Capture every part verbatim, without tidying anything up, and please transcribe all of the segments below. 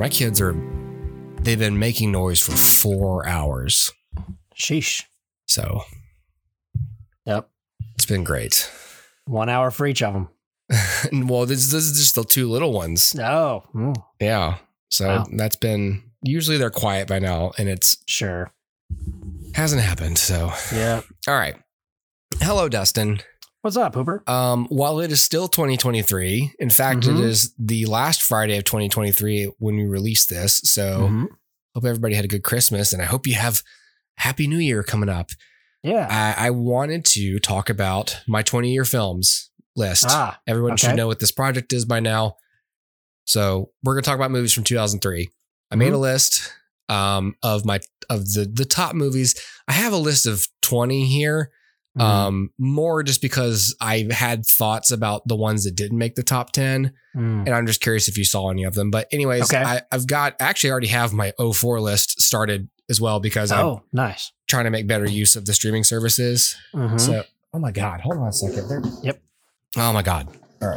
My kids are, they've been making noise for four hours. Sheesh. So. Yep. It's been great. One hour for each of them. Well, this, this is just the two little ones. Oh. Mm. Yeah. So wow. That's been, usually they're quiet by now and it's. Sure. Hasn't happened. So. Yeah. All right. Hello, Dustin. What's up, Hooper? Um, while it is still twenty twenty-three, in fact, mm-hmm. it is the last Friday of twenty twenty-three when we release this. So mm-hmm. hope everybody had a good Christmas and I hope you have Happy New Year coming up. Yeah. I, I wanted to talk about my twenty year films list. Ah, Everyone okay. should know what this project is by now. So we're going to talk about movies from two thousand three. I mm-hmm. made a list um, of my, of the, the top movies. I have a list of twenty here. Mm-hmm. Um, more just because I had thoughts about the ones that didn't make the top ten. Mm. And I'm just curious if you saw any of them. But anyways, okay. I, I've got actually already have my oh four list started as well because oh, I'm nice. trying to make better use of the streaming services. Mm-hmm. So, oh my God, hold on a second. They're, yep. Oh my God. All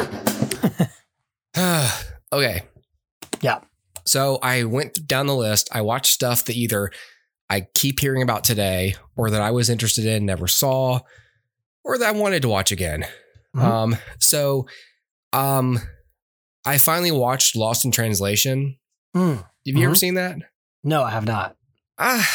right. Okay. Yeah. So I went down the list. I watched stuff that either I keep hearing about today or that I was interested in, never saw, or that I wanted to watch again. Mm-hmm. Um, so um, I finally watched Lost in Translation. Mm. Have you mm-hmm. ever seen that? No, I have not. Ah,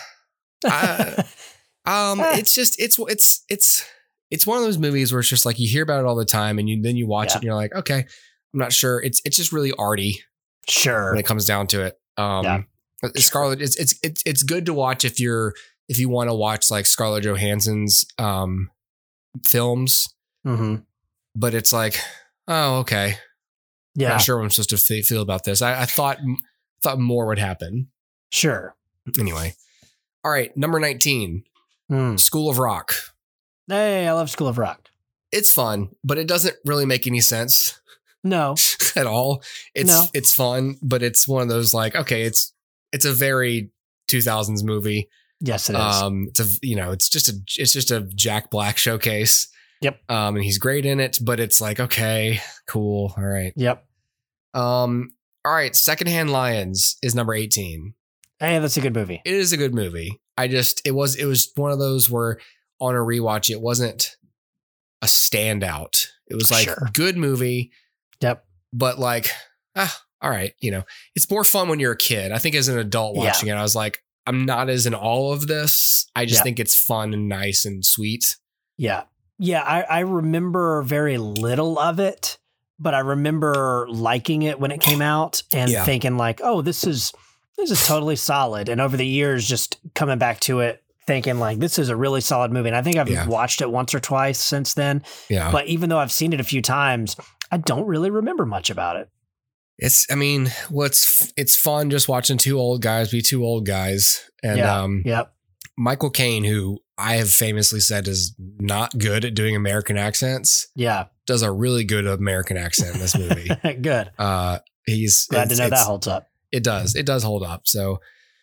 uh, um, it's just, it's, it's, it's, it's one of those movies where it's just like, you hear about it all the time and you, then you watch yeah. it and you're like, okay, I'm not sure. It's, it's just really arty. Sure. When it comes down to it. Um, yeah. Scarlett, it's it's it's it's good to watch if you're if you want to watch like Scarlett Johansson's um films, mm-hmm. but it's like, oh okay, yeah, not sure what I'm supposed to f- feel about this. I, I thought thought more would happen. Sure. Anyway, all right, number nineteen, mm. School of Rock. Hey, I love School of Rock. It's fun, but it doesn't really make any sense. No, at all. It's no. it's fun, but it's one of those like, okay, it's. It's a very two thousands movie. Yes, it is. Um, it's a, you know, it's just a, it's just a Jack Black showcase. Yep. Um, and he's great in it, but it's like, okay, cool. All right. Yep. Um, all right. Secondhand Lions is number eighteen. Hey, that's a good movie. It is a good movie. I just, it was, it was one of those where on a rewatch, it wasn't a standout. It was like sure. good movie. Yep. But like, ah, all right, you know, it's more fun when you're a kid. I think as an adult watching yeah. it, I was like, I'm not as in all of this. I just yeah. think it's fun and nice and sweet. Yeah. Yeah. I, I remember very little of it, but I remember liking it when it came out and yeah. thinking like, oh, this is, this is totally solid. And over the years, just coming back to it, thinking like, this is a really solid movie. And I think I've yeah. watched it once or twice since then. Yeah. But even though I've seen it a few times, I don't really remember much about it. It's, I mean, what's, it's fun just watching two old guys be two old guys. And, yeah, um, yep. Michael Caine, who I have famously said is not good at doing American accents. Yeah. Does a really good American accent in this movie. Good. Uh, he's glad to know that holds up. It does. It does hold up. So,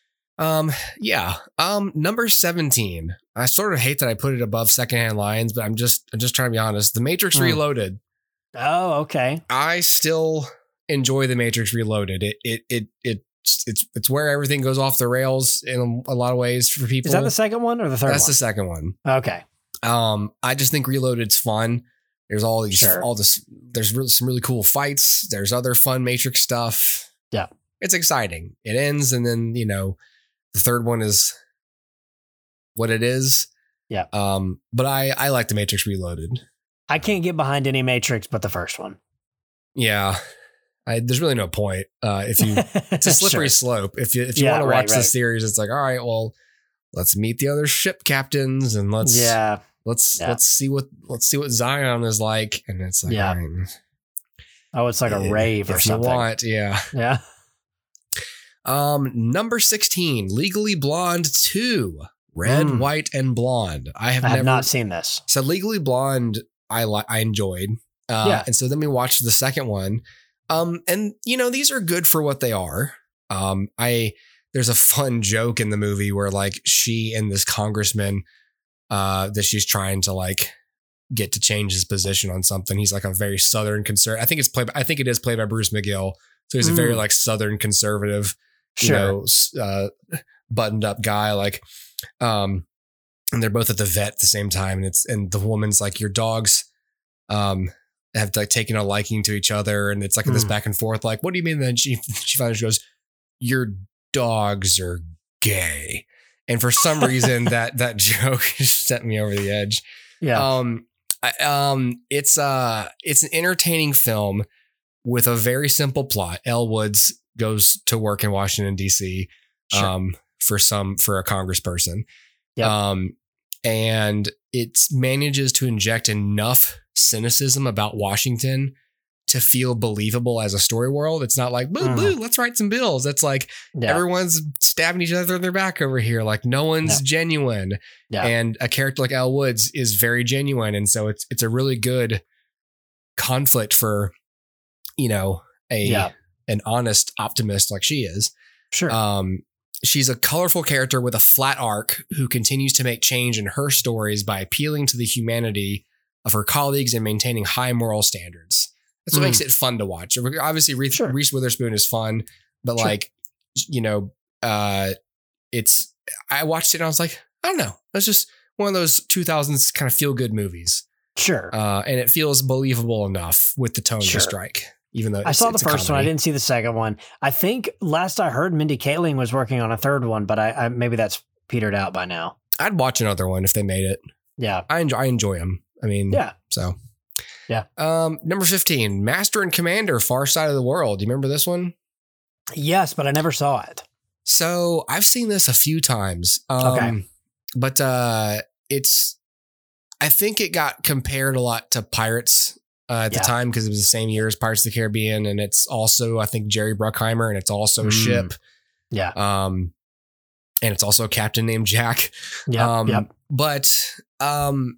um, yeah. Um, number seventeen, I sort of hate that I put it above Secondhand Lions, but I'm just, I'm just trying to be honest. The Matrix mm. Reloaded. Oh, okay. I still enjoy The Matrix Reloaded. It it it it it's it's where everything goes off the rails in a lot of ways for people. Is that the second one or the third That's one? the second one. Okay. Um, I just think Reloaded's fun. There's all these sure. all this there's really, some really cool fights. There's other fun Matrix stuff. Yeah. It's exciting. It ends and then, you know, the third one is what it is. Yeah. Um, but I I like The Matrix Reloaded. I can't get behind any Matrix but the first one. Yeah. I, there's really no point. Uh, if you, it's a slippery sure. slope. If you, if you yeah, want to right, watch right. the series, it's like, all right, well, let's meet the other ship captains and let's, yeah, let's, yeah. let's see what, let's see what Zion is like. And it's like, yeah. all right, oh, it's like a rave or if something. you want. Yeah. Yeah. Um, number sixteen, Legally Blonde two, Red, Mm. White, and Blonde. I have, I have never, not seen this. So Legally Blonde, I li- I enjoyed. Uh, Yeah. And so then we watched the second one. Um, and you know, these are good for what they are. Um, I, there's a fun joke in the movie where like she and this congressman, uh, that she's trying to like get to change his position on something. He's like a very Southern conservative. I think it's played, I think it is played by Bruce McGill. So he's mm. a very like Southern conservative, sure. you know, uh, buttoned up guy. Like, um, and they're both at the vet at the same time. And it's, and the woman's like, your dogs, um, have like taken a liking to each other. And it's like mm. this back and forth. Like, what do you mean? And then she, she finally goes, your dogs are gay. And for some reason that, that joke sent me over the edge. Yeah. Um, I, um, it's, uh, it's an entertaining film with a very simple plot. Elle Woods goes to work in Washington, D C, sure. um, for some, for a congressperson. Yep. Um, and it manages to inject enough cynicism about Washington to feel believable as a story world. It's not like, boo, mm. boo, let's write some bills. It's like yeah. everyone's stabbing each other in their back over here. Like no one's yeah. genuine. Yeah. And a character like Elle Woods is very genuine. And so it's, it's a really good conflict for, you know, a, yeah. an honest optimist like she is. Sure. Um, She's a colorful character with a flat arc who continues to make change in her stories by appealing to the humanity of her colleagues and maintaining high moral standards. That's what mm. makes it fun to watch. Obviously, Reese, sure. Reese Witherspoon is fun, but sure. like, you know, uh, it's, I watched it and I was like, I don't know. That's just one of those two thousands kind of feel good movies. Sure. Uh, and it feels believable enough with the tone sure. to strike. Even though I saw the first one, I didn't see the second one. I think last I heard, Mindy Kaling was working on a third one, but I, I maybe that's petered out by now. I'd watch another one if they made it. Yeah, I enjoy. I enjoy them. I mean, yeah. So, yeah. Um, number fifteen, Master and Commander: Far Side of the World. Do you remember this one? Yes, but I never saw it. So I've seen this a few times. Um, okay, but uh, it's. I think it got compared a lot to Pirates. Uh, at yeah. the time, because it was the same year as Pirates of the Caribbean, and it's also, I think, Jerry Bruckheimer, and it's also a mm. ship. Yeah. Um, and it's also a captain named Jack. Yeah. Um, yep. But um,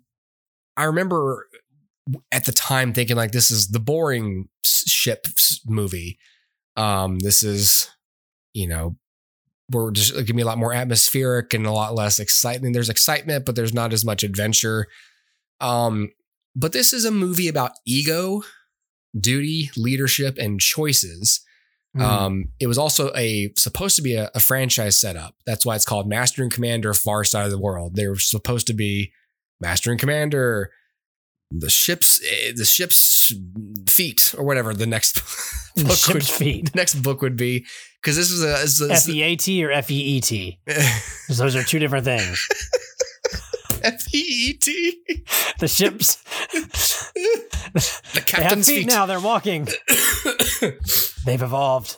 I remember at the time thinking like, this is the boring ship movie. Um, this is, you know, we're just going to be a lot more atmospheric and a lot less excitement. There's excitement, but there's not as much adventure. Um. But this is a movie about ego, duty, leadership, and choices. Mm. Um, it was also a supposed to be a, a franchise setup. That's why it's called Master and Commander: Far Side of the World. They were supposed to be Master and Commander, the ship's the ship's feet, or whatever the next book the ship's would, feet. The next book would be, because this is a, this is a F E A T or F E E T. Those are two different things. F E E T. The ships. The captain's they have feet, feet. Now they're walking. They've evolved.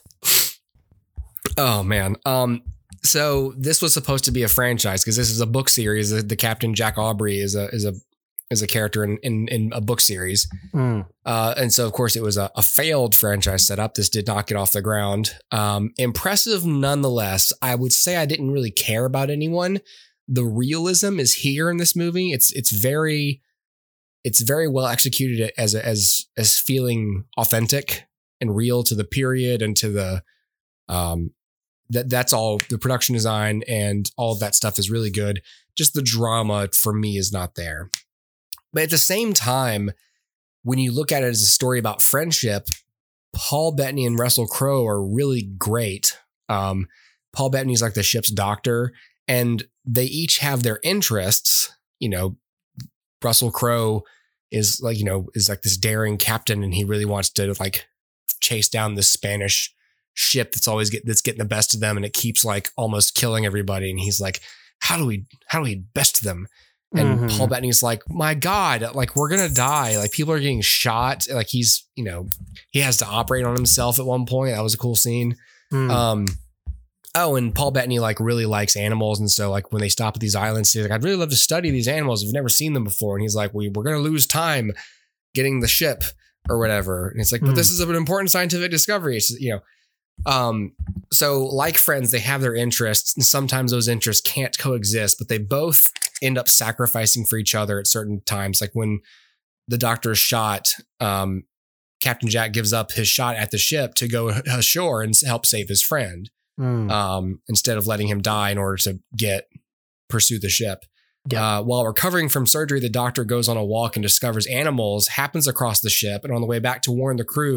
Oh man. Um. So this was supposed to be a franchise because this is a book series. The, the Captain Jack Aubrey is a is a is a character in in, in a book series. Mm. Uh. And so of course it was a, a failed franchise setup. This did not get off the ground. Um. Impressive nonetheless. I would say I didn't really care about anyone. The realism is here in this movie. It's it's very it's very well executed as as as feeling authentic and real to the period and to the um that that's all. The production design and all of that stuff is really good. Just the drama for me is not there. But at the same time, when you look at it as a story about friendship, Paul Bettany and Russell Crowe are really great. Um, Paul Bettany's like the ship's doctor. And they each have their interests. You know, Russell Crowe is like, you know, is like this daring captain, and he really wants to like chase down this Spanish ship that's always get that's getting the best of them, and it keeps like almost killing everybody. And he's like, how do we how do we best them? And mm-hmm. Paul Bettany's like, my God, like we're gonna die. Like people are getting shot. Like he's, you know, he has to operate on himself at one point. That was a cool scene. Mm. Um. Oh, and Paul Bettany like really likes animals. And so like when they stop at these islands, he's like, I'd really love to study these animals. I've never seen them before. And he's like, we, we're going to lose time getting the ship or whatever. And it's like, mm. but this is an important scientific discovery. It's, you know, um, so like friends, they have their interests, and sometimes those interests can't coexist, but they both end up sacrificing for each other at certain times. Like when the doctor is shot, um, Captain Jack gives up his shot at the ship to go ashore and help save his friend. Mm. Um, instead of letting him die in order to get pursue the ship. Yeah. Uh, while recovering from surgery, the doctor goes on a walk and discovers animals, happens across the ship, and on the way back to warn the crew,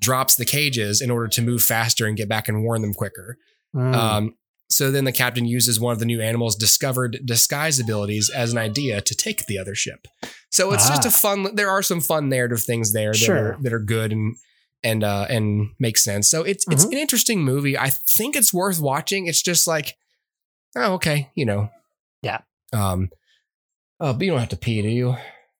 drops the cages in order to move faster and get back and warn them quicker. Mm. Um, so then the captain uses one of the new animals' discovered disguise abilities as an idea to take the other ship. So it's ah. just a fun, there are some fun narrative things there that, sure. are, that are good and and uh, and make sense. So it's mm-hmm. it's an interesting movie. I think it's worth watching. It's just like, oh, okay, you know. Yeah. Um. Oh, but you don't have to pee, do you?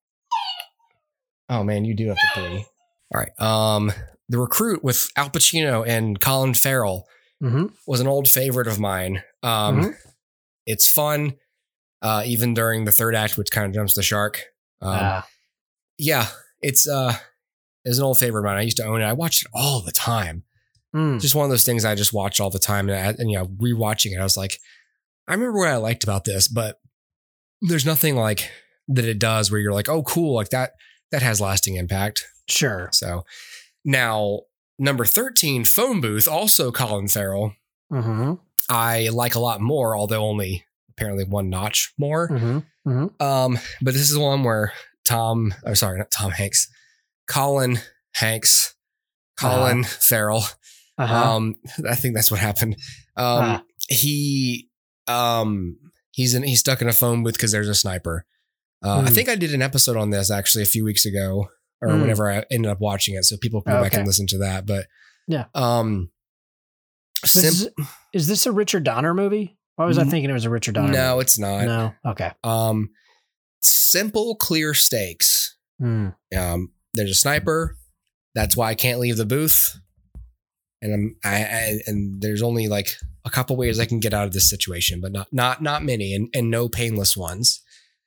Oh, man, you do have to pee. All right. Um, The Recruit with Al Pacino and Colin Farrell mm-hmm. was an old favorite of mine. Um, mm-hmm. It's fun, uh, even during the third act, which kind of jumps the shark. Um, ah. Yeah, it's uh, it's an old favorite of mine. I used to own it. I watched it all the time. Mm. Just one of those things I just watched all the time. And, I, and you know, rewatching it, I was like, I remember what I liked about this, but there's nothing like that it does where you're like, oh, cool, like that. That has lasting impact. Sure. So now number thirteen, Phone Booth, also Colin Farrell. Mm-hmm. I like a lot more, although only apparently one notch more. Mm-hmm. Mm-hmm. Um, but this is one where Tom, oh, sorry, not Tom Hanks, Colin Hanks, Colin uh-huh. Farrell. Uh-huh. Um, I think that's what happened. Um, uh-huh. he, um, he's in, he's stuck in a phone booth because there's a sniper. Uh, mm. I think I did an episode on this actually a few weeks ago or mm. whenever I ended up watching it. So people can go okay. back and listen to that. But yeah. Um, sim- this is, is this a Richard Donner movie? Why was I thinking it was a Richard Donner No, movie? it's not. No. Okay. Um, simple, clear stakes. Mm. Um, there's a sniper. That's why I can't leave the booth. And I'm, I, I, and there's only like a couple ways I can get out of this situation, but not, not, not many and, and no painless ones.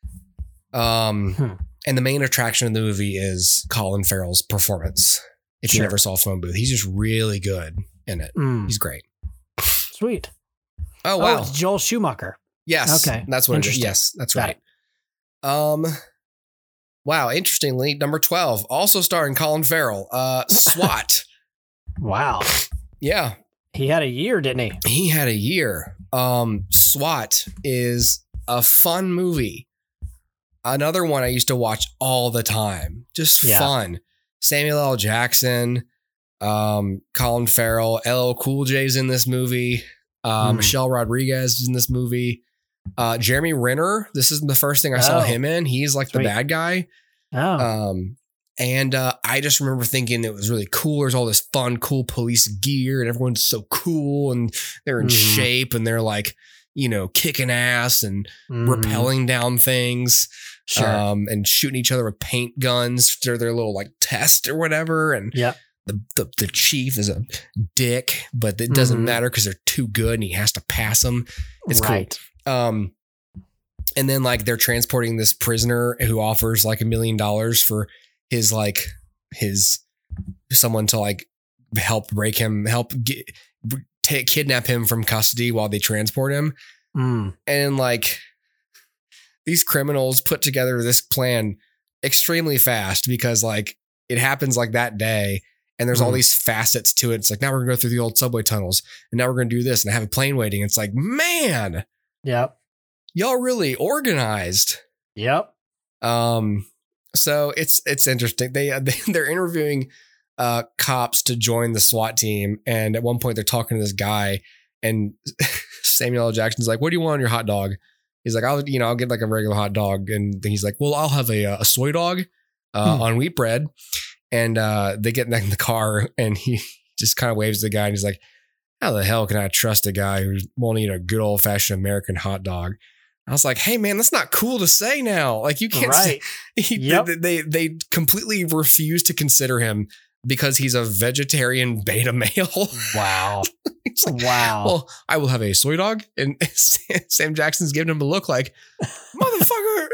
Um, hmm. And the main attraction of the movie is Colin Farrell's performance. If sure. you never saw Phone Booth, he's just really good in it. Mm. He's great. Sweet. Oh, wow. Oh, it's Joel Schumacher. Yes. Okay. That's what it is. Yes, that's Got right. It. Um, wow. Interestingly, number twelve, also starring Colin Farrell, uh, SWAT. Wow. Yeah. He had a year, didn't he? He had a year. Um, SWAT is a fun movie. Another one I used to watch all the time. Just yeah. fun. Samuel L. Jackson, um, Colin Farrell, L L Cool J's in this movie. Uh, mm. Michelle Rodriguez is in this movie. Uh, Jeremy Renner. This isn't the first thing I oh. saw him in. He's like Sweet. the bad guy. Oh. Um, and uh, I just remember thinking it was really cool. There's all this fun, cool police gear and everyone's so cool and they're in mm. shape and they're like, you know, kicking ass and mm. rappelling down things. Sure. Um, and shooting each other with paint guns for their little like test or whatever. And yeah. the, the the chief is a dick, but it doesn't mm-hmm. matter because they're too good and he has to pass them. It's right. cool. Um, and then like they're transporting this prisoner who offers like a million dollars for his like his someone to like help break him, help get take kidnap him from custody while they transport him. Mm. And like. These criminals put together this plan extremely fast because like it happens like that day and there's mm. all these facets to it. It's like, now we're gonna go through the old subway tunnels and now we're going to do this and have a plane waiting. It's like, man, yep. Y'all really organized. Yep. Um, so it's, it's interesting. They, they they're interviewing uh, cops to join the SWAT team. And at one point they're talking to this guy and Samuel L. Jackson's like, what do you want on your hot dog? He's like, I'll, you know, I'll get like a regular hot dog. And then he's like, well, I'll have a, a soy dog uh, hmm. on wheat bread. And uh, they get in the car and he just kind of waves to the guy and he's like, how the hell can I trust a guy who won't eat a good old fashioned American hot dog? I was like, hey man, that's not cool to say now. Like you can't right. say, he, yep. they, they, they completely refuse to consider him because he's a vegetarian beta male. Wow. Like, wow. Well, I will have a soy dog. And Sam Jackson's giving him a look like, motherfucker.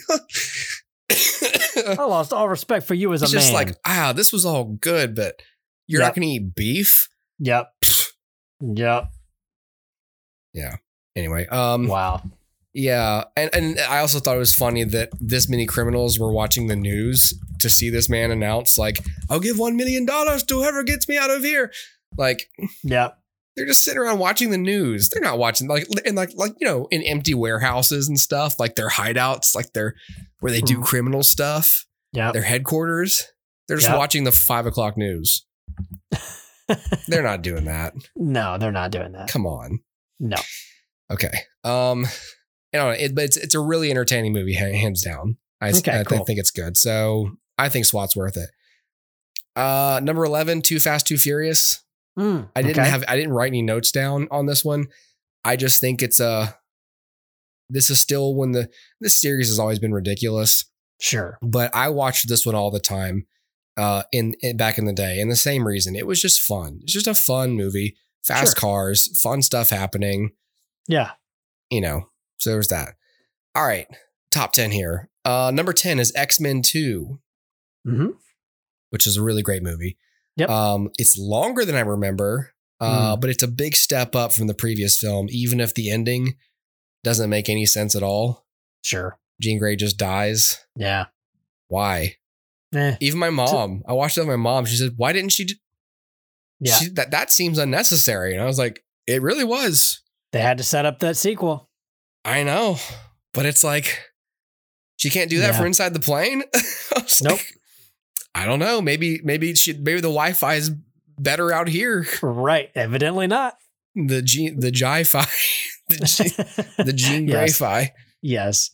I lost all respect for you as He's a man. Just like, ah, this was all good, but you're yep. not going to eat beef? Yep. Yep. Yeah. Anyway. Um, wow. Yeah. And, and I also thought it was funny that this many criminals were watching the news to see this man announce, like, I'll give one million dollars to whoever gets me out of here. Like, yeah. They're just sitting around watching the news. They're not watching like and like like you know in empty warehouses and stuff, like their hideouts, like their where they do mm. criminal stuff. Yeah, their headquarters. They're just yep. watching the five o'clock news. They're not doing that. No, they're not doing that. Come on. No. Okay. Um, you know, it, but it's it's a really entertaining movie, hands down. I, okay, I, cool. I think it's good. So I think SWAT's worth it. Uh, number eleven, Too Fast, Too Furious. Mm, I didn't okay. have I didn't write any notes down on this one. I just think it's a. This is still when the this series has always been ridiculous. Sure, but I watched this one all the time. Uh, in, in back in the day, and the same reason, it was just fun. It's just a fun movie, fast sure. cars, fun stuff happening. Yeah, you know. So there's that. All right, top ten here. Uh, number ten is X-Men two, mm-hmm. which is a really great movie. Yep. Um, it's longer than I remember, uh, mm. but it's a big step up from the previous film, even if the ending doesn't make any sense at all. Sure. Jean Grey just dies. Yeah. Why? Eh. Even my mom, I watched it with my mom. She said, why didn't she? Do- yeah. She, that, that seems unnecessary. And I was like, it really was. They had to set up that sequel. I know, but it's like, she can't do that yeah. for inside the plane. I was nope. like, I don't know. Maybe, maybe she, maybe the Wi-Fi is better out here. Right. Evidently not. The G, the Ji-Fi, the, G, the Jean Grey-Fi. Yes.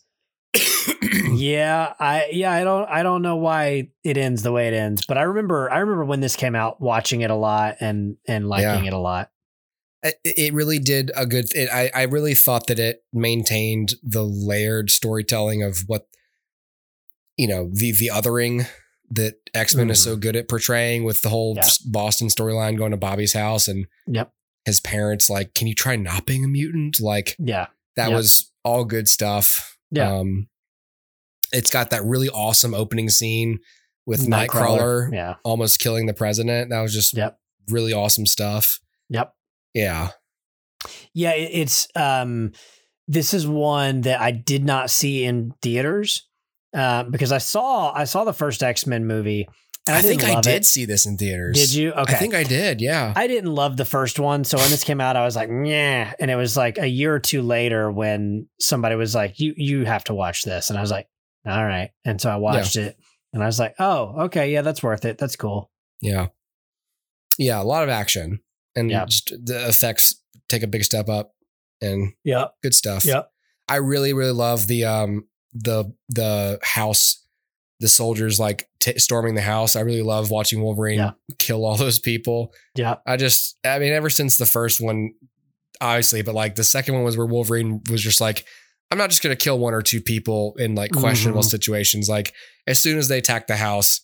yeah, I yeah, I don't I don't know why it ends the way it ends, but I remember I remember when this came out, watching it a lot and and liking yeah. it a lot. It, it really did a good. It, I I really thought that it maintained the layered storytelling of what, you know, the the othering that X-Men mm. is so good at portraying, with the whole yeah. Boston storyline, going to Bobby's house and yep. his parents like, can you try not being a mutant? Like, yeah, that yep. was all good stuff. Yeah. Um, it's got that really awesome opening scene with Nightcrawler, Nightcrawler yeah. almost killing the president. That was just yep. really awesome stuff. Yep. Yeah. Yeah. It's, um, this is one that I did not see in theaters, uh, because I saw, I saw the first X-Men movie. And I, I think I did it. see this in theaters. Did you? Okay. I think I did. Yeah. I didn't love the first one. So when this came out, I was like, yeah. And it was like a year or two later when somebody was like, you, you have to watch this. And I was like, all right. And so I watched yeah. it and I was like, oh, okay. Yeah, that's worth it. That's cool. Yeah. Yeah. A lot of action and yeah. just the effects take a big step up and yeah, good stuff. Yeah. I really, really love the, um, the, the house, the soldiers like t- storming the house. I really love watching Wolverine yeah. kill all those people. Yeah. I just, I mean, ever since the first one, obviously, but like the second one was where Wolverine was just like, I'm not just going to kill one or two people in like questionable mm-hmm. situations. Like as soon as they attack the house,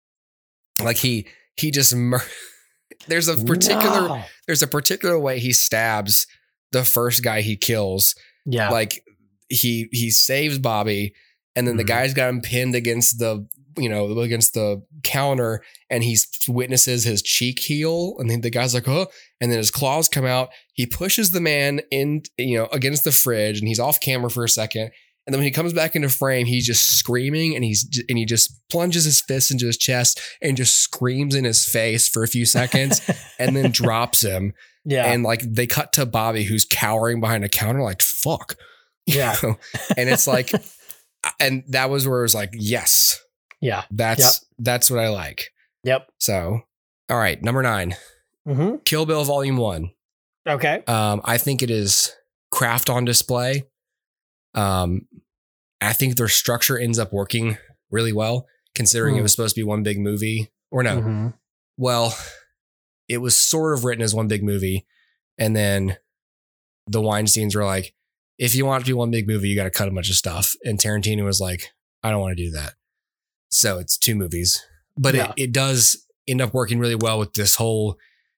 like he, he just, mur- there's a particular, no. there's a particular way he stabs the first guy he kills. Yeah. Like he, he saves Bobby. And then mm-hmm. the guy's got him pinned against the, you know, against the counter, and he witnesses his cheek heal. And then the guy's like, oh, and then his claws come out. He pushes the man in, you know, against the fridge, and he's off camera for a second. And then when he comes back into frame, he's just screaming, and he's, and he just plunges his fist into his chest and just screams in his face for a few seconds and then drops him. Yeah. And like they cut to Bobby, who's cowering behind a counter, like, fuck. Yeah. You know? And it's like, and that was where it was like, yes, yeah, that's, yep. that's what I like. Yep. So, all right. Number nine, mm-hmm. Kill Bill Volume One. Okay. Um, I think it is craft on display. Um, I think their structure ends up working really well, considering mm. it was supposed to be one big movie or no. Mm-hmm. Well, it was sort of written as one big movie. And then the Weinsteins were like, if you want it to be one big movie, you got to cut a bunch of stuff. And Tarantino was like, I don't want to do that. So it's two movies, but yeah. it, it does end up working really well with this whole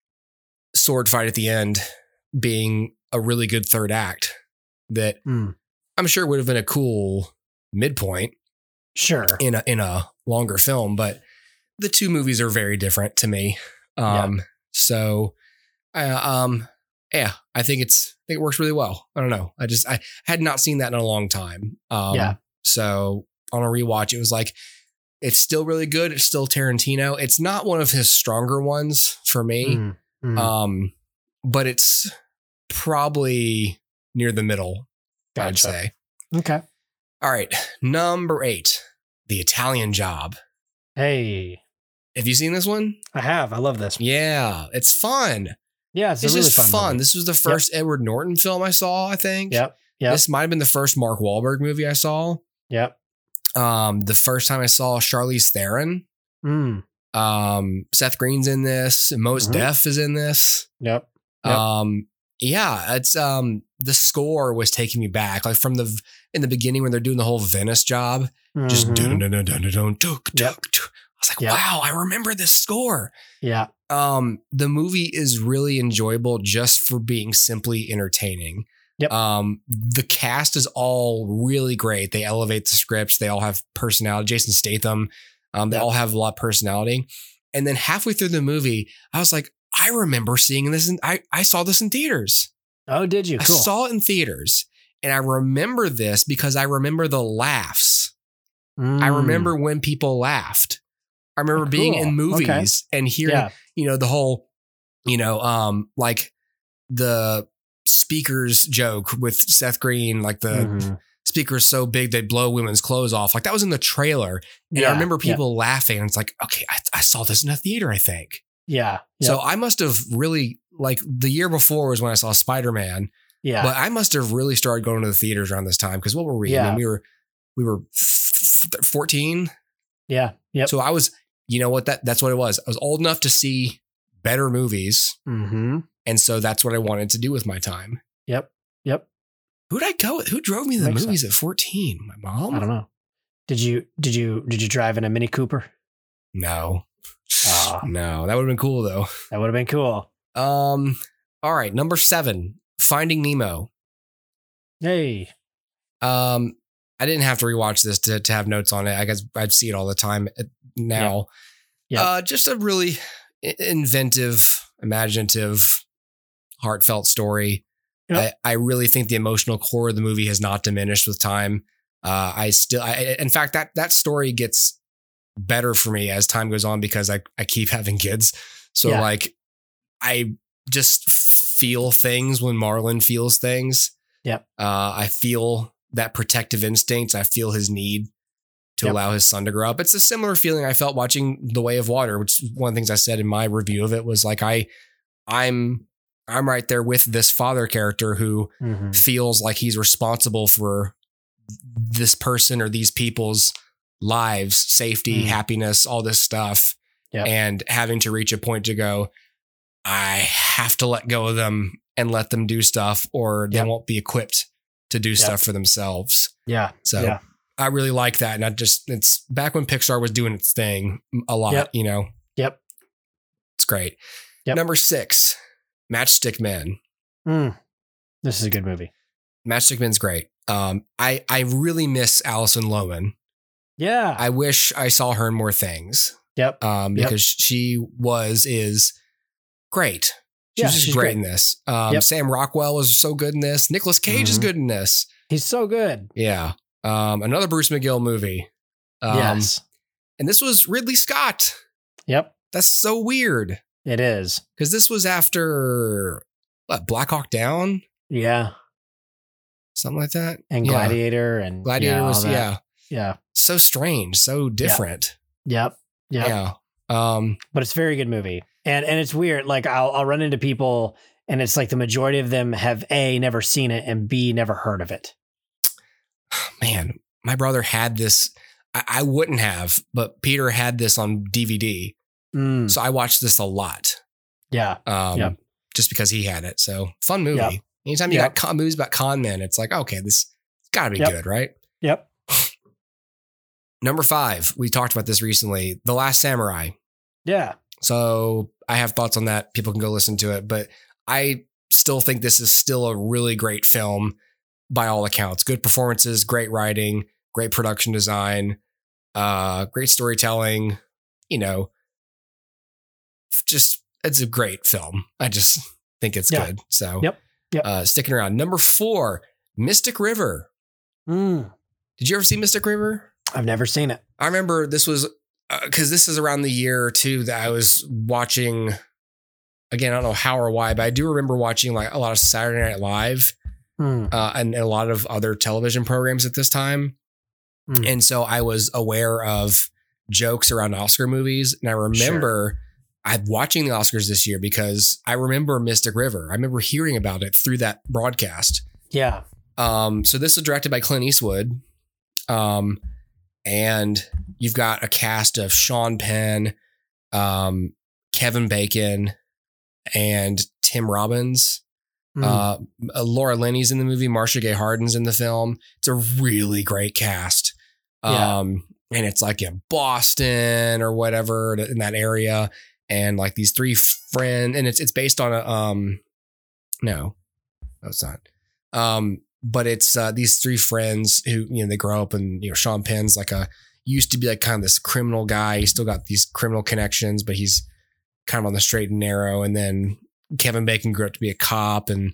sword fight at the end being a really good third act that mm. I'm sure would have been a cool midpoint. Sure. In a, in a longer film, but the two movies are very different to me. Um, yeah. So, uh, um, yeah, I think it's, I think it works really well. I don't know. I just, I had not seen that in a long time. Um, yeah. So on a rewatch, it was like, it's still really good. It's still Tarantino. It's not one of his stronger ones for me. Mm, mm. Um, but it's probably near the middle, gotcha. I'd say. Okay. All right. Number eight, The Italian Job. Hey. Have you seen this one? I have. I love this. Yeah, it's fun. Yeah, it's, it's a really just fun. fun. Movie. This was the first yep. Edward Norton film I saw, I think. Yep. Yep. This might have been the first Mark Wahlberg movie I saw. Yep. Um, the first time I saw Charlize Theron. Mm. Um, Seth Green's in this. Mos mm-hmm. Def is in this. Yep. yep. Um, yeah, it's um the score was taking me back, like from the in the beginning when they're doing the whole Venice job, mm-hmm. just dun dun dun dun dun dun. I was like, yep. wow, I remember this score. Yeah. Um, the movie is really enjoyable just for being simply entertaining. Yep. Um, the cast is all really great. They elevate the scripts. They all have personality. Jason Statham. Um, they yep. all have a lot of personality. And then halfway through the movie, I was like, I remember seeing this. In, I, I saw this in theaters. Oh, did you? Cool. I saw it in theaters. And I remember this because I remember the laughs. Mm. I remember when people laughed. I remember oh, cool. being in movies okay. and hearing, yeah. you know, the whole, you know, um, like the speakers joke with Seth Green, like the mm-hmm. speakers so big they'd blow women's clothes off. Like that was in the trailer. And yeah. I remember people yeah. laughing. And it's like, okay, I, I saw this in a theater, I think. Yeah. Yep. So I must have really, like the year before was when I saw Spider-Man. Yeah. But I must have really started going to the theaters around this time. Because what were we? Yeah. I mean, we were, we were fourteen. Yeah. Yep. So I was, you know what, that that's what it was. I was old enough to see better movies. Mm-hmm. And so that's what I wanted to do with my time. Yep. Yep. Who'd I go with? Who drove me to the movies sense. At fourteen? My mom? I don't know. Did you, did you, did you drive in a Mini Cooper? No. Oh. No, that would have been cool though. That would have been cool. Um, all right. Number seven, Finding Nemo. Hey. Um, I didn't have to rewatch this to, to have notes on it. I guess I'd see it all the time now. Yeah. Yep. Uh, just a really inventive, imaginative, heartfelt story. Yep. I, I really think the emotional core of the movie has not diminished with time. Uh, I still, I, in fact, that, that story gets better for me as time goes on because I, I keep having kids. So yeah. like, I just feel things when Marlon feels things. Yep. Uh, I feel that protective instincts. I feel his need to yep. allow his son to grow up. It's a similar feeling I felt watching The Way of Water, which is one of the things I said in my review of it was like, I, I'm, I'm right there with this father character who mm-hmm. feels like he's responsible for this person or these people's lives, safety, mm. happiness, all this stuff. Yep. And having to reach a point to go, I have to let go of them and let them do stuff or they yep. won't be equipped to do yep. stuff for themselves. Yeah. So yeah. I really like that. And I just, it's back when Pixar was doing its thing a lot, yep. you know? Yep. It's great. Yep. Number six, Matchstick Men. Mm. This is a good movie. Matchstick Men's great. Um, I, I really miss Alison Lohman. Yeah. I wish I saw her in more things. Yep. Um, because yep. she was, is great. She yeah, was just great, great in this. Um, yep. Sam Rockwell was so good in this. Nicolas Cage mm-hmm. is good in this. He's so good. Yeah. Um, another Bruce McGill movie. Um, yes. And this was Ridley Scott. Yep. That's so weird. It is. Because this was after what, Black Hawk Down? Yeah. Something like that. And yeah. Gladiator and Gladiator yeah, was, yeah. Yeah. So strange, so different. Yep. Yep. Yeah. Um, but it's a very good movie. And and it's weird. Like I'll I'll run into people and it's like the majority of them have A, never seen it, and B, never heard of it. Man, my brother had this. I, I wouldn't have, but Peter had this on D V D. Mm. So I watched this a lot. Yeah. Um, yep. Just because he had it. So fun movie. Yep. Anytime you yep. got con- movies about con men, it's like, okay, this it's got to be yep. good, right? Yep. Number five, we talked about this recently, The Last Samurai. Yeah. So I have thoughts on that. People can go listen to it, but I still think this is still a really great film by all accounts. Good performances, great writing, great production design, uh, great storytelling, you know, just, it's a great film. I just think it's yeah. good. So yep. Yep. Uh, sticking around. Number four, Mystic River. Mm. Did you ever see Mystic River? I've never seen it. I remember this was because uh, this is around the year too that I was watching. Again, I don't know how or why, but I do remember watching like a lot of Saturday Night Live mm. uh, and, and a lot of other television programs at this time. Mm. And so I was aware of jokes around Oscar movies. And I remember sure. I'm watching the Oscars this year because I remember Mystic River. I remember hearing about it through that broadcast. Yeah. Um, so this was directed by Clint Eastwood. Um, and you've got a cast of Sean Penn, um, Kevin Bacon, and Tim Robbins. Mm. Uh, Laura Linney's in the movie. Marcia Gay Harden's in the film. It's a really great cast. Yeah. Um, and it's like in Boston or whatever in that area. And like these three friends, and it's, it's based on a, um, no, no, it's not. Um, but it's, uh, these three friends who, you know, they grow up and, you know, Sean Penn's like a, used to be like kind of this criminal guy. He's still got these criminal connections, but he's kind of on the straight and narrow. And then Kevin Bacon grew up to be a cop, and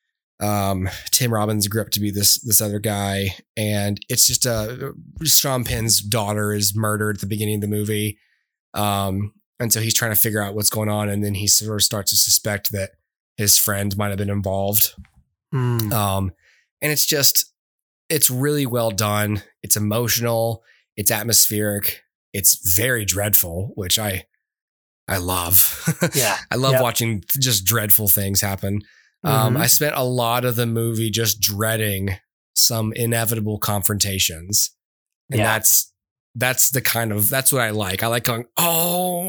um, Tim Robbins grew up to be this this other guy. And it's just a Sean Penn's daughter is murdered at the beginning of the movie, um, and so he's trying to figure out what's going on. And then he sort of starts to suspect that his friend might have been involved. Mm. Um, and it's just it's really well done. It's emotional. It's atmospheric. It's very dreadful, which I. I love. Yeah. I love yep. watching just dreadful things happen. Mm-hmm. Um, I spent a lot of the movie just dreading some inevitable confrontations. And yeah. that's, that's the kind of, that's what I like. I like going, oh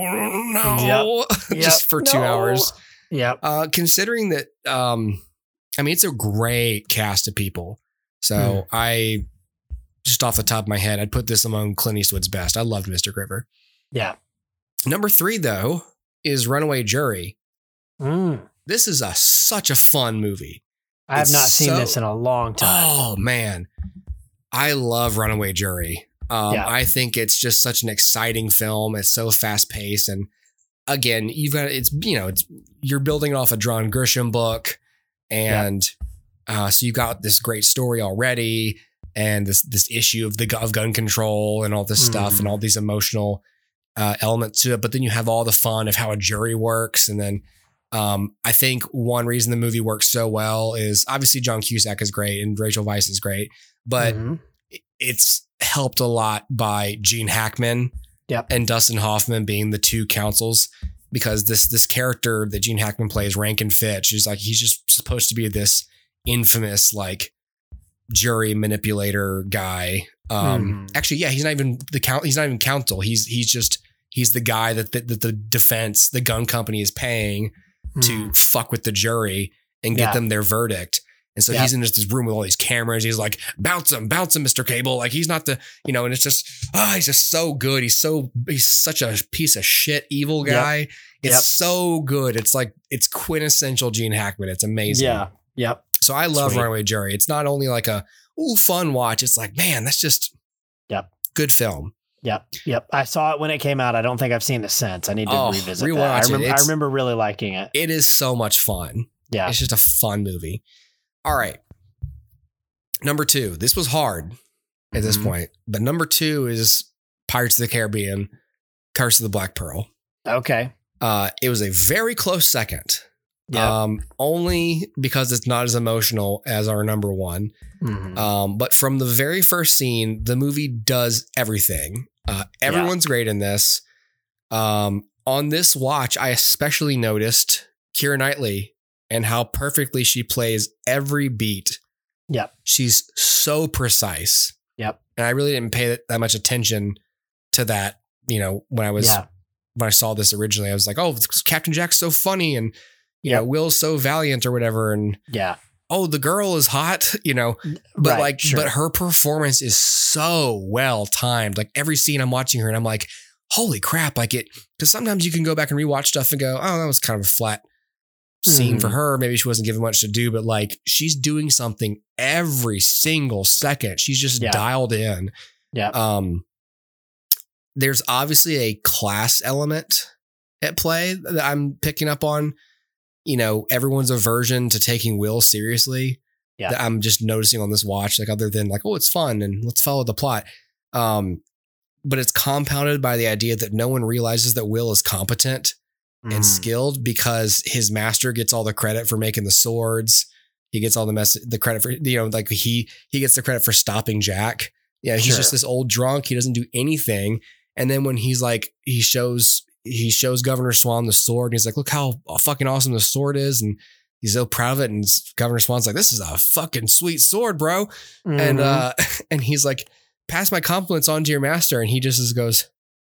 no, yep. just yep. for two no. hours. Yeah. Uh, considering that, um, I mean, it's a great cast of people. So mm. I, just off the top of my head, I'd put this among Clint Eastwood's best. I loved Mystic River. Yeah. Number three, though, is Runaway Jury. Mm. This is a such a fun movie. I have it's not seen so, this in a long time. Oh, man. I love Runaway Jury. Um, yeah. I think it's just such an exciting film. It's so fast paced. And again, you've got it's, you know, it's you're building off a John Grisham book. And yeah. uh, so you've got this great story already. And this this issue of the of gun control and all this mm. stuff and all these emotional Uh, element to it, but then you have all the fun of how a jury works. And then um, I think one reason the movie works so well is obviously John Cusack is great and Rachel Weisz is great, but mm-hmm. it's helped a lot by Gene Hackman yep. and Dustin Hoffman being the two counsels, because this this character that Gene Hackman plays, Rankin Fitch, is like he's just supposed to be this infamous like jury manipulator guy. Um, mm. Actually, yeah, he's not even the count. He's not even counsel. He's he's just he's the guy that the, that the defense, the gun company, is paying mm. to fuck with the jury and get yeah. them their verdict. And so yeah. he's in just this room with all these cameras. He's like, bounce him, bounce him, Mister Cable. Like he's not the, you know, and it's just, ah, oh, he's just so good. He's so, he's such a piece of shit, evil guy. Yep. It's yep. so good. It's like, it's quintessential Gene Hackman. It's amazing. Yeah. Yep. So I love Sweet. Runaway Jury. It's not only like a, ooh, fun watch. It's like, man, that's just yep. good film. Yep. Yep. I saw it when it came out. I don't think I've seen it since. I need to oh, revisit that. I remember, it. I remember really liking it. It is so much fun. Yeah. It's just a fun movie. All right. Number two. This was hard at this mm-hmm. point, but number two is Pirates of the Caribbean, Curse of the Black Pearl. Okay. Uh, it was a very close second. Yeah. Um, only because it's not as emotional as our number one. Mm-hmm. Um, but from the very first scene, the movie does everything. Uh, everyone's yeah. great in this. Um, on this watch, I especially noticed Keira Knightley and how perfectly she plays every beat. Yep. She's so precise. Yep. And I really didn't pay that much attention to that. You know, when I was, yeah. when I saw this originally, I was like, oh, Captain Jack's so funny. And, you yep. know, Will's so valiant or whatever. And yeah. oh, the girl is hot, you know, but right, like, sure. but her performance is so well timed. Like every scene I'm watching her and I'm like, holy crap. Like it, cause sometimes you can go back and rewatch stuff and go, oh, that was kind of a flat scene mm. for her. Maybe she wasn't given much to do, but like she's doing something every single second. She's just yeah. dialed in. Yeah. Um, there's obviously a class element at play that I'm picking up on. You know, everyone's aversion to taking Will seriously. Yeah. That I'm just noticing on this watch, like other than like, oh, it's fun and let's follow the plot. Um, but it's compounded by the idea that no one realizes that Will is competent mm. and skilled because his master gets all the credit for making the swords. He gets all the mess, the credit for, you know, like he, he gets the credit for stopping Jack. Yeah. He's sure. just this old drunk. He doesn't do anything. And then when he's like, he shows, he shows Governor Swan the sword, and he's like, look how fucking awesome the sword is. And he's so proud of it. And Governor Swan's like, this is a fucking sweet sword, bro. Mm-hmm. And, uh, and he's like, pass my compliments on to your master. And he just just goes,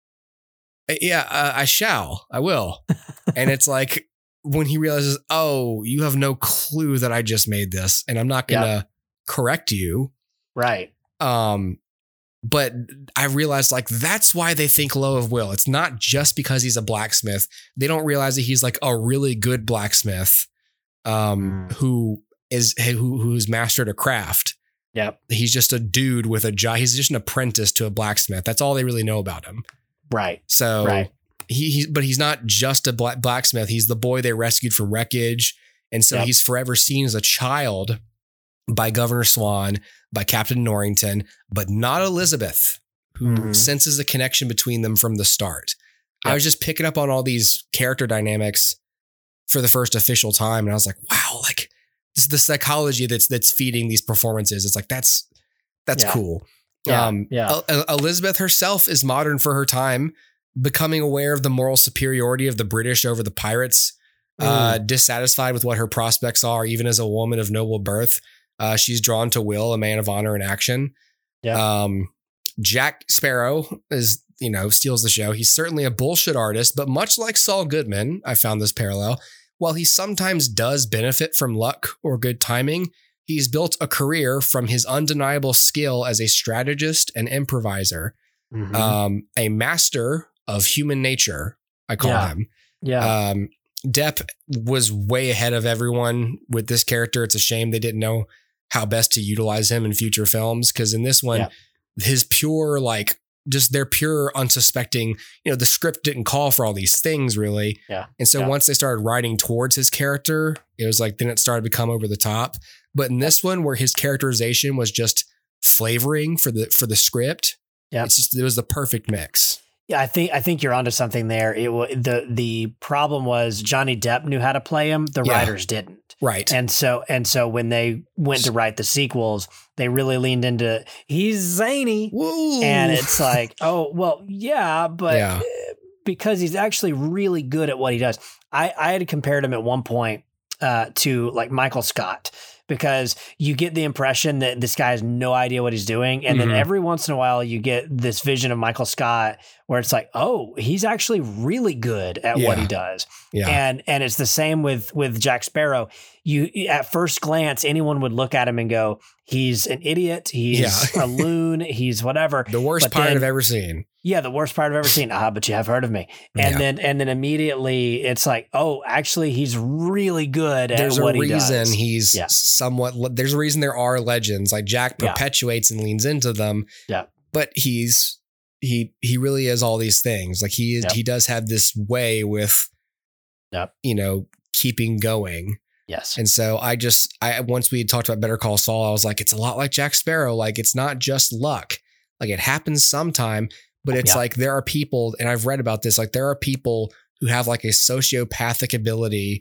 yeah, uh, I shall, I will. And it's like, when he realizes, oh, you have no clue that I just made this, and I'm not going to yep. correct you. Right. Um, but I realized, like, that's why they think low of Will. It's not just because he's a blacksmith. They don't realize that he's like a really good blacksmith, um, mm. who is, who, who's mastered a craft. Yep. He's just a dude with a job. He's just an apprentice to a blacksmith. That's all they really know about him. Right. So, right. He, he, but he's not just a black blacksmith. He's the boy they rescued from wreckage. And so yep. he's forever seen as a child by Governor Swan, by Captain Norrington, but not Elizabeth, who mm-hmm. senses a connection between them from the start. Yep. I was just picking up on all these character dynamics for the first official time. And I was like, wow, like this is the psychology that's, that's feeding these performances. It's like, that's, that's yeah. cool. Yeah. Um, yeah. El- Elizabeth herself is modern for her time, becoming aware of the moral superiority of the British over the pirates, mm. uh, dissatisfied with what her prospects are, even as a woman of noble birth. Uh, she's drawn to Will, a man of honor and action. Yeah. Um, Jack Sparrow is, you know, steals the show. He's certainly a bullshit artist, but much like Saul Goodman, I found this parallel. While he sometimes does benefit from luck or good timing, he's built a career from his undeniable skill as a strategist and improviser, mm-hmm. um, a master of human nature, I call yeah. him. Yeah. Um, Depp was way ahead of everyone with this character. It's a shame they didn't know how best to utilize him in future films. Cause in this one, yeah. his pure, like just their pure unsuspecting, you know, the script didn't call for all these things really. Yeah. And so yeah. once they started writing towards his character, it was like, then it started to become over the top. But in this one where his characterization was just flavoring for the, for the script, yeah. it's just, it was the perfect mix. Yeah, I think I think you're onto something there. It w- the the problem was Johnny Depp knew how to play him. The yeah. writers didn't. Right. And so and so when they went to write the sequels, they really leaned into he's zany. Woo. And it's like, oh, well, yeah, but yeah. because he's actually really good at what he does. I, I had compared him at one point uh, to like Michael Scott, because you get the impression that this guy has no idea what he's doing. And mm-hmm. then every once in a while you get this vision of Michael Scott where it's like, oh, he's actually really good at yeah. what he does. Yeah. And, and it's the same with, with Jack Sparrow. You, at first glance, anyone would look at him and go, he's an idiot. He's yeah. a loon. He's whatever. The worst but pirate then, I've ever seen. Yeah. The worst pirate I've ever seen. Ah, but you have heard of me. And yeah. then, and then immediately it's like, oh, actually he's really good at there's what a he does. reason he's yeah. somewhat, there's a reason there are legends. Like Jack perpetuates yeah. and leans into them. Yeah. But he's, he, he really is all these things. Like he is, yep. he does have this way with, yep. you know, keeping going. Yes. And so I just, I, once we talked about Better Call Saul, I was like, it's a lot like Jack Sparrow. Like it's not just luck. Like it happens sometime, but it's yeah. like, there are people, and I've read about this, like there are people who have like a sociopathic ability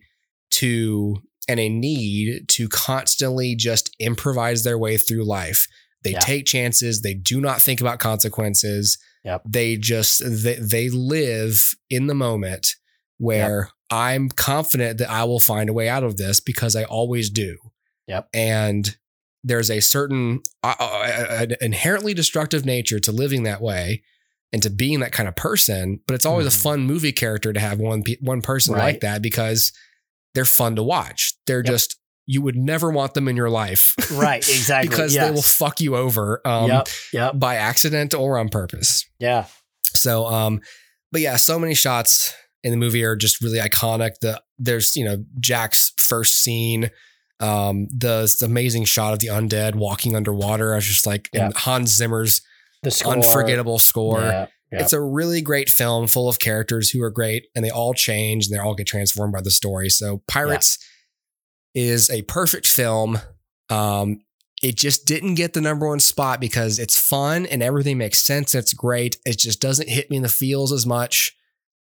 to, and a need to constantly just improvise their way through life. They yeah. take chances. They do not think about consequences. Yep. They just, they, they live in the moment where yep. I'm confident that I will find a way out of this because I always do. Yep. And there's a certain uh, uh, inherently destructive nature to living that way and to being that kind of person. But it's always mm-hmm. a fun movie character to have one, one person right. like that because they're fun to watch. They're yep. just, you would never want them in your life. Right. Exactly. Because yes. they will fuck you over um, yep. Yep. by accident or on purpose. Yeah. So, um, but yeah, so many shots in the movie are just really iconic. The there's, you know, Jack's first scene, um, the, the amazing shot of the undead walking underwater. I was just like, yeah. and Hans Zimmer's the score. unforgettable score. Yeah, yeah. It's a really great film full of characters who are great and they all change and they all get transformed by the story. So Pirates yeah. is a perfect film. Um, it just didn't get the number one spot because it's fun and everything makes sense. It's great. It just doesn't hit me in the feels as much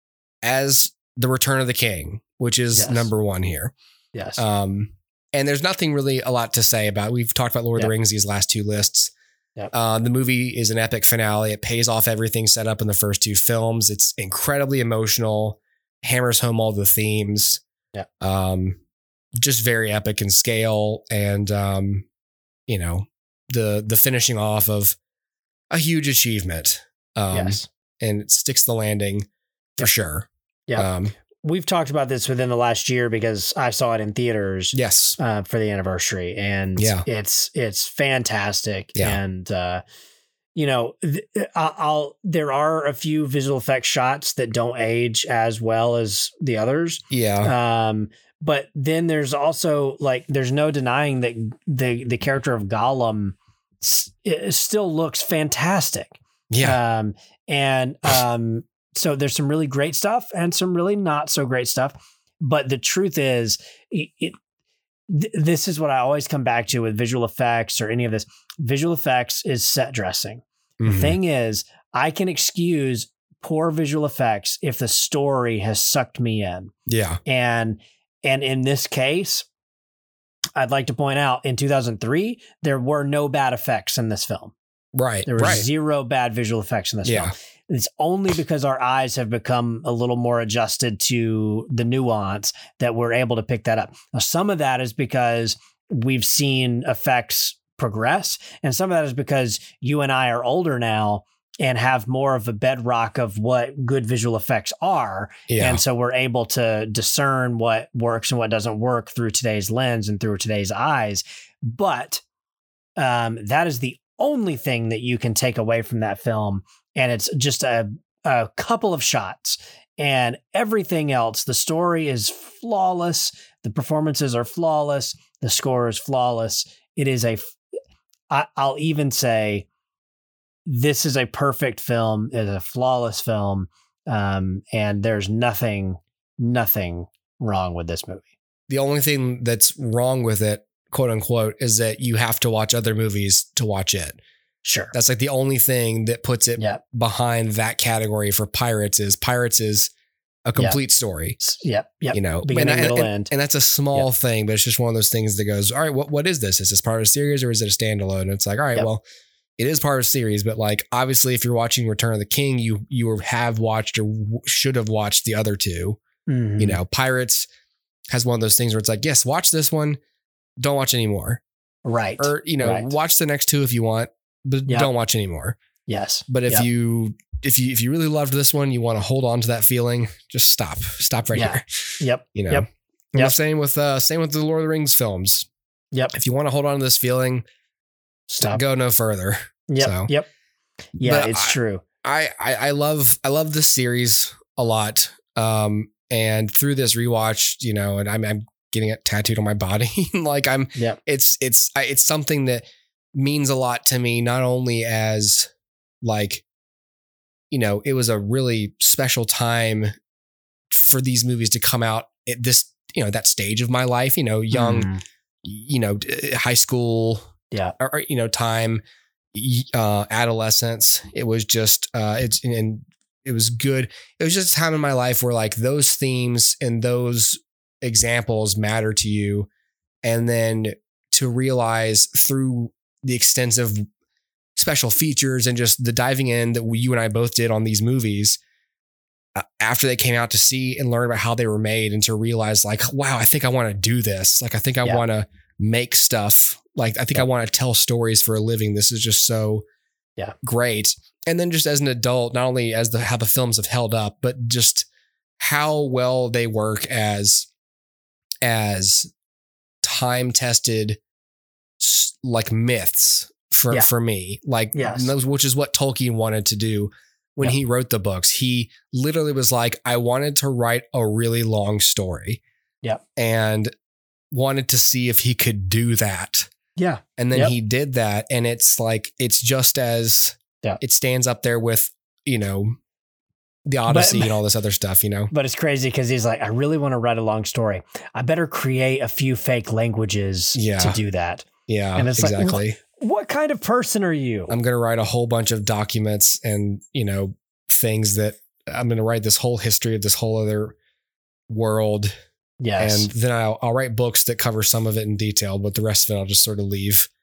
as The Return of the King, which is yes. number one here. Yes. Um, and there's nothing really a lot to say about. We've talked about Lord yeah. of the Rings, these last two lists. Yep. Uh, the movie is an epic finale. It pays off everything set up in the first two films. It's incredibly emotional, hammers home all the themes. Yeah. Um, just very epic in scale. And, um, you know, the, the finishing off of a huge achievement. Um, yes. And it sticks the landing for yep. sure. Yeah. Um, We've talked about this within the last year because I saw it in theaters. Yes. Uh, for the anniversary, and yeah. it's it's fantastic. Yeah. And uh, you know, th- I'll there are a few visual effects shots that don't age as well as the others. Yeah. Um, but then there's also like there's no denying that the the character of Gollum s- still looks fantastic. Yeah. Um, and um. So there's some really great stuff and some really not so great stuff. But the truth is, it, it, th- this is what I always come back to with visual effects or any of this. Visual effects is set dressing. Mm-hmm. The thing is, I can excuse poor visual effects if the story has sucked me in. Yeah. And and in this case, I'd like to point out in two thousand three, there were no bad effects in this film. Right. There were right. zero bad visual effects in this yeah. film. It's only because our eyes have become a little more adjusted to the nuance that we're able to pick that up. Now, some of that is because we've seen effects progress, and some of that is because you and I are older now and have more of a bedrock of what good visual effects are. Yeah. And so we're able to discern what works and what doesn't work through today's lens and through today's eyes. But um, that is the only thing that you can take away from that film. And it's just a, a couple of shots, and everything else. The story is flawless. The performances are flawless. The score is flawless. It is a, I, I'll even say this is a perfect film. It's a flawless film. Um, and there's nothing, nothing wrong with this movie. The only thing that's wrong with it, quote unquote, is that you have to watch other movies to watch it. Sure. That's like the only thing that puts it yep. behind that category for Pirates is Pirates is a complete yep. story. Yep. Yep. You know, beginning, and, middle, and, end. And that's a small yep. thing, but it's just one of those things that goes, all right, what, what is this? Is this part of a series or is it a standalone? And it's like, all right, yep. well, it is part of a series, but like, obviously if you're watching Return of the King, you, you have watched or w- should have watched the other two, mm-hmm. you know, Pirates has one of those things where it's like, yes, watch this one. Don't watch anymore. Right. Or, you know, right. watch the next two if you want, but yep. don't watch anymore. Yes. But if yep. you, if you, if you really loved this one, you want to hold on to that feeling, just stop, stop right yeah. here. Yep. You know, yep. And yep. the same with, uh, same with the Lord of the Rings films. Yep. If you want to hold on to this feeling, stop. Go no further. Yep. So, yep. Yeah, but it's I, true. I, I, I love, I love this series a lot. Um, and through this rewatch, you know, and I'm, I'm getting it tattooed on my body. like I'm, yeah, it's, it's, I, it's something that means a lot to me, not only as like, you know, it was a really special time for these movies to come out at this, you know, that stage of my life, you know, young, mm. you know, high school, yeah, or, or you know, time, uh, adolescence. It was just, uh, it's, and it was good. It was just a time in my life where like those themes and those examples matter to you. And then to realize through the extensive special features and just the diving in that we, you and I both did on these movies uh, after they came out, to see and learn about how they were made and to realize like, wow, I think I want to do this. Like, I think I yeah. want to make stuff. Like, I think yeah. I want to tell stories for a living. This is just so yeah, great. And then just as an adult, not only as the, how the films have held up, but just how well they work as, as time tested, like myths for, yeah. for me, like yes. those, which is what Tolkien wanted to do when yeah. he wrote the books. He literally was like, I wanted to write a really long story. Yeah. And wanted to see if he could do that. Yeah. And then yep. he did that. And it's like, it's just as yeah. it stands up there with, you know, the Odyssey but, and all this other stuff, you know, but it's crazy because he's like, I really want to write a long story. I better create a few fake languages yeah. to do that. Yeah, and it's exactly. Like, what, what kind of person are you? I'm going to write a whole bunch of documents and, you know, things that I'm going to write this whole history of this whole other world. Yes. And then I'll, I'll write books that cover some of it in detail, but the rest of it I'll just sort of leave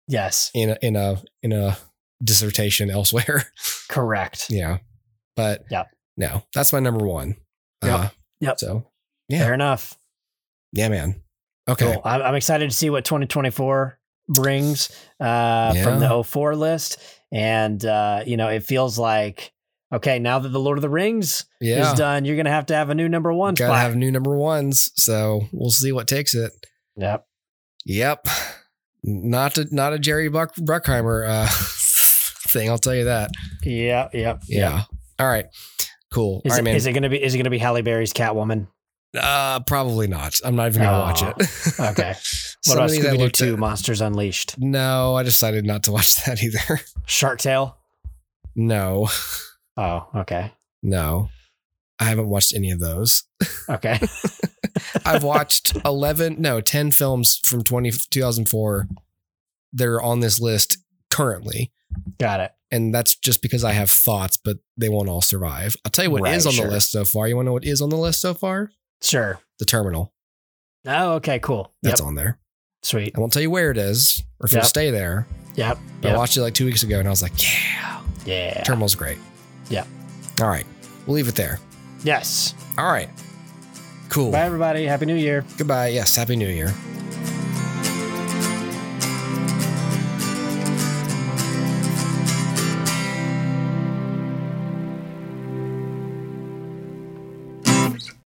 Yes. In a, in a, in a dissertation elsewhere. Correct. Yeah. But yep. no, that's my number one. Yep. Uh, yep. So yeah. Fair enough. Yeah, man. Okay. Cool. I'm, I'm excited to see what twenty twenty-four brings uh, yeah. from the oh four list. And, uh, you know, it feels like, okay, now that the Lord of the Rings yeah. is done, you're going to have to have a new number one Gotta spot. have new number ones. So we'll see what takes it. Yep. Yep. Not a, not a Jerry Buck, Bruckheimer uh, thing. I'll tell you that. Yeah. Yep. Yeah. Yep. All right. Cool. Is, All right, it, man. is it going to be, is it going to be Halle Berry's Catwoman? Uh, probably not. I'm not even going to oh, watch it. Okay. What about Scooby-Doo two, Monsters Unleashed? No, I decided not to watch that either. Shark Tale? No. Oh, okay. No. I haven't watched any of those. Okay. I've watched eleven, no, ten films from twenty, two thousand four. They're on this list currently. Got it. And that's just because I have thoughts, but they won't all survive. I'll tell you what right, is on sure. the list so far. You want to know what is on the list so far? Sure. The Terminal. Oh, okay, cool. That's yep. on there. Sweet. I won't tell you where it is or if yep. it'll stay there. Yep. But yep. I watched it like two weeks ago and I was like, yeah. Yeah. Terminal's great. Yeah. All right. We'll leave it there. Yes. All right. Cool. Bye, everybody. Happy New Year. Goodbye. Yes. Happy New Year.